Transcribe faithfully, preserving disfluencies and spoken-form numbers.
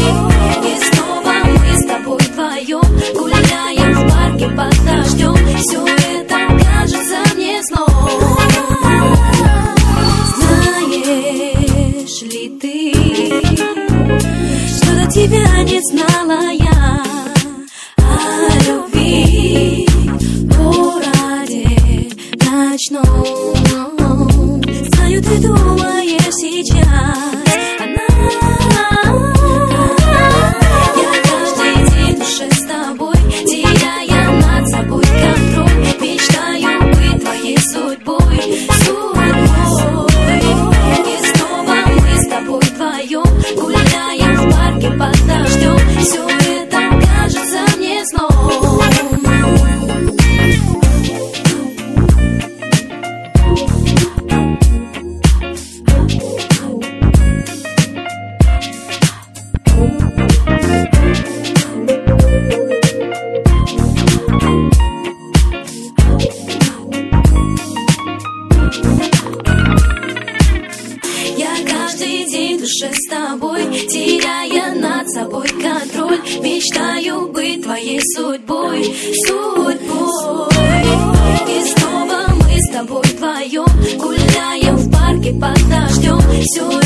И снова мы с тобой вдвоем гуляем в парке под дождем. Все это кажется мне сном. Знаешь ли ты, что до тебя не знала я о любви в городе ночном? Знаю, ты думаешь сейчас она. Я каждый день в душе с тобой, теряя над собой контроль, мечтаю быть твоей судьбой, судьбой. И снова мы с тобой вдвоем гуляем в парке под дождем. Все это кажется мне сном. Я каждый день в душе с тобой, теряя над собой контроль, мечтаю быть твоей судьбой, судьбой. И снова мы с тобой вдвоем гуляем в парке под дождем. Все